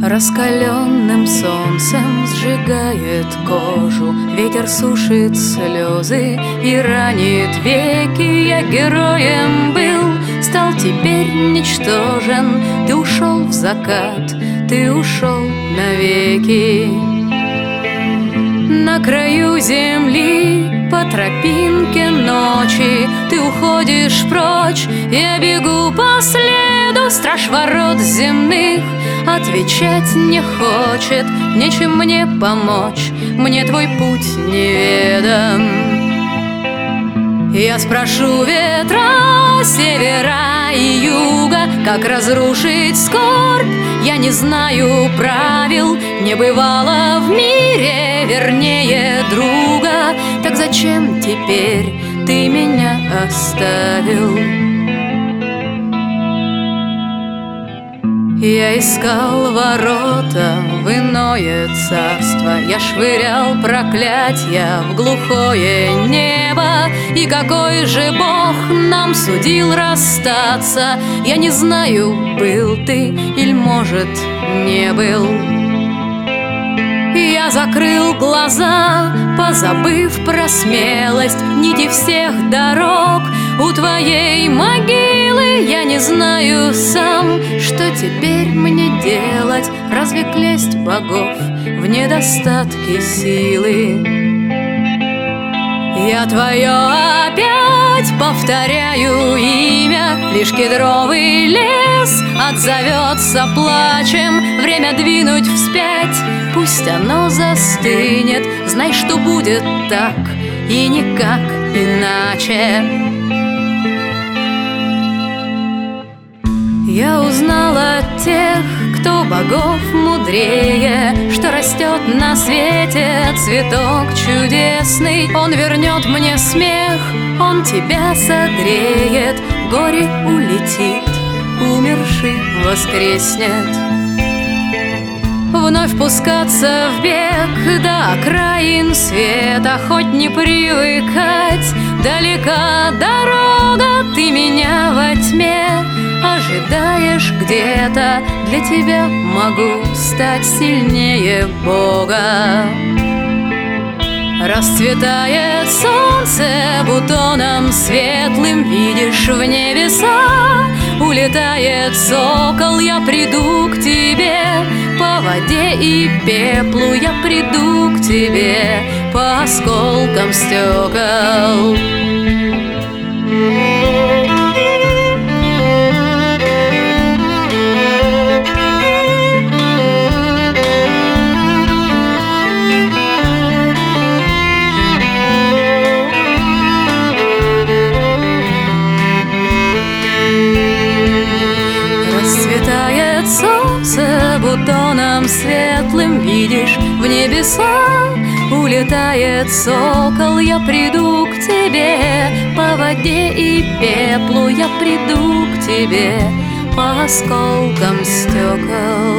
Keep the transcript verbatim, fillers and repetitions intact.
Раскаленным солнцем сжигает кожу, ветер сушит слезы и ранит веки. Я героем был, стал теперь ничтожен. Ты ушел в закат, ты ушел навеки. На краю земли, по тропинке ночи, ты уходишь прочь, я бегу по следу. Страж ворот земных отвечать не хочет, нечем мне помочь, мне твой путь неведом. Я спрошу ветра севера и юга, как разрушить скорбь. Я не знаю правил, не бывало в мире вернее друга. Так зачем теперь ты меня оставил? Я искал ворота в иное царство, я швырял проклятья в глухое небо. И какой же Бог нам судил расстаться? Я не знаю, был ты или, может, не был. Я закрыл глаза, позабыв про смелость, нити всех дорог у твоей могилы. Я не знаю сам, что теперь мне делать. Разве клесть богов в недостатке силы? Я твое опять повторяю имя, лишь кедровый лес отзовется плачем. Время двинуть вспять, пусть оно застынет. Знай, что будет так и никак иначе. Я узнал от тех, кто богов мудрее, что растет на свете цветок чудесный. Он вернет мне смех, он тебя согреет. Горе улетит, умерший воскреснет. Вновь пускаться в бег до окраин света, хоть не привыкать. Далека дорога, ты меня во тьме ожидаешь где-то. Для тебя могу стать сильнее Бога. Расцветает солнце бутоном светлым, видишь, в небеса улетает сокол. Я приду к тебе по воде и пеплу, я приду к тебе по осколкам стекол. Расцветает солнце бутоном светлым, видишь, в небеса улетает сокол. Я приду к тебе по воде и пеплу, я приду к тебе по осколкам стекол.